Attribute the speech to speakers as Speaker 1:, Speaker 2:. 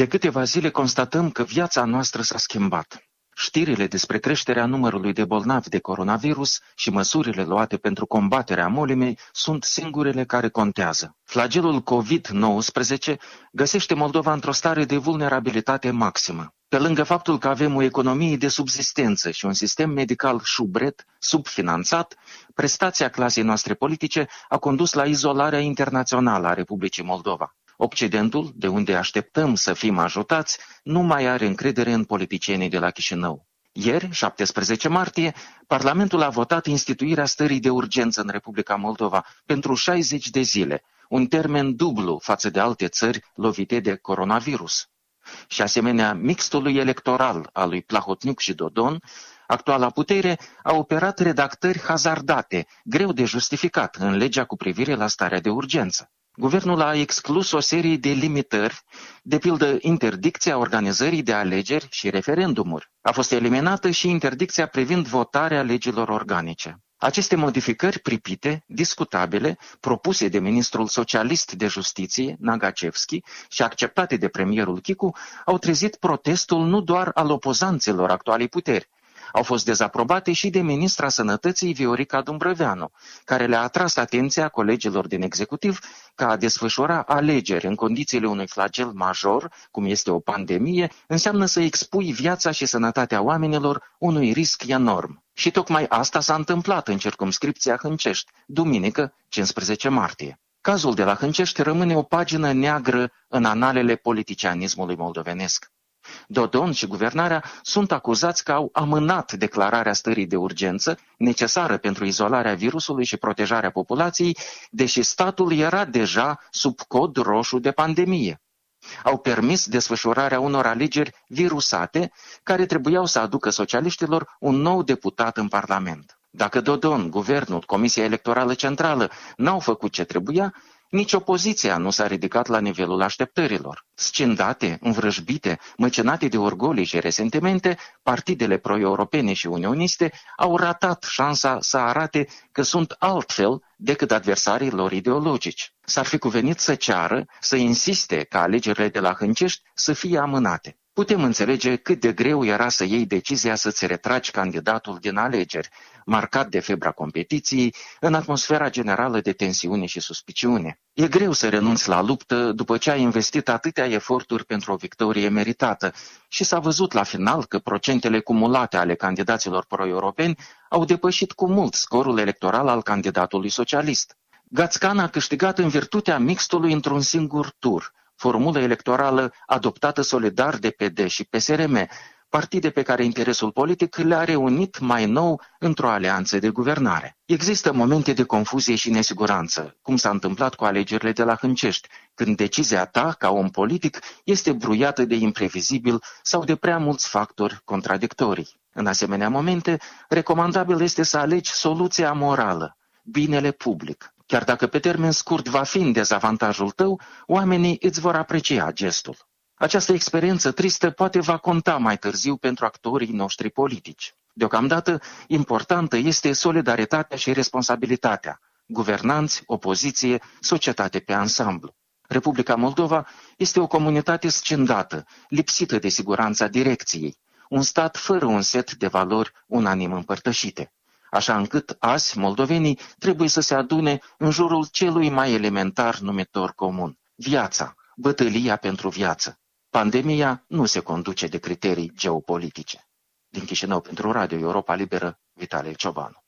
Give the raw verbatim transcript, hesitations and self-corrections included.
Speaker 1: De câteva zile constatăm că viața noastră s-a schimbat. Știrile despre creșterea numărului de bolnavi de coronavirus și măsurile luate pentru combaterea molimei sunt singurele care contează. Flagelul covid nouăsprezece găsește Moldova într-o stare de vulnerabilitate maximă. Pe lângă faptul că avem o economie de subzistență și un sistem medical șubret, subfinanțat, prestația clasei noastre politice a condus la izolarea internațională a Republicii Moldova. Occidentul, de unde așteptăm să fim ajutați, nu mai are încredere în politicienii de la Chișinău. Ieri, șaptesprezece martie, Parlamentul a votat instituirea stării de urgență în Republica Moldova pentru șaizeci de zile, un termen dublu față de alte țări lovite de coronavirus. Și asemenea mixtului electoral al lui Plahotniuc și Dodon, actuala putere a operat redactări hazardate, greu de justificat în legea cu privire la starea de urgență. Guvernul a exclus o serie de limitări, de pildă interdicția organizării de alegeri și referendumuri. A fost eliminată și interdicția privind votarea legilor organice. Aceste modificări pripite, discutabile, propuse de ministrul socialist de justiție, Nagacevski, și acceptate de premierul Chicu, au trezit protestul nu doar al opozanților actualei puteri. Au fost dezaprobate și de ministra Sănătății Viorica Dumbrăveanu, care le-a atras atenția colegilor din executiv că a desfășura alegeri în condițiile unui flagel major, cum este o pandemie, înseamnă să expui viața și sănătatea oamenilor unui risc enorm. Și tocmai asta s-a întâmplat în circumscripția Hâncești, duminică, cincisprezece martie. Cazul de la Hâncești rămâne o pagină neagră în analele politicianismului moldovenesc. Dodon și guvernarea sunt acuzați că au amânat declararea stării de urgență necesară pentru izolarea virusului și protejarea populației, deși statul era deja sub cod roșu de pandemie. Au permis desfășurarea unor alegeri virusate care trebuiau să aducă socialiștilor un nou deputat în Parlament. Dacă Dodon, guvernul, Comisia Electorală Centrală n-au făcut ce trebuia, nici opoziția nu s-a ridicat la nivelul așteptărilor. Scindate, învrăjbite, măcinate de orgolii și resentimente, partidele pro-europene și unioniste au ratat șansa să arate că sunt altfel decât adversarii lor ideologici. S-ar fi cuvenit să ceară, să insiste ca alegerile de la Hâncești să fie amânate. Putem înțelege cât de greu era să iei decizia să-ți retragi candidatul din alegeri, marcat de febra competiției, în atmosfera generală de tensiune și suspiciune. E greu să renunți la luptă după ce ai investit atâtea eforturi pentru o victorie meritată și s-a văzut la final că procentele cumulate ale candidaților pro-europeni au depășit cu mult scorul electoral al candidatului socialist. Gațcan a câștigat în virtutea mixtului într-un singur tur, formulă electorală adoptată solidar de P D și P S R M, partide pe care interesul politic le-a reunit mai nou într-o alianță de guvernare. Există momente de confuzie și nesiguranță, cum s-a întâmplat cu alegerile de la Hâncești, când decizia ta, ca om politic, este bruiată de imprevizibil sau de prea mulți factori contradictorii. În asemenea momente, recomandabil este să alegi soluția morală, binele public. Chiar dacă pe termen scurt va fi în dezavantajul tău, oamenii îți vor aprecia gestul. Această experiență tristă poate va conta mai târziu pentru actorii noștri politici. Deocamdată, importantă este solidaritatea și responsabilitatea, guvernanți, opoziție, societate pe ansamblu. Republica Moldova este o comunitate scindată, lipsită de siguranța direcției, un stat fără un set de valori unanim împărtășite. Așa încât azi moldovenii trebuie să se adune în jurul celui mai elementar numitor comun, viața, bătălia pentru viață. Pandemia nu se conduce de criterii geopolitice. Din Chișinău pentru Radio Europa Liberă, Vitalie Ciobanu.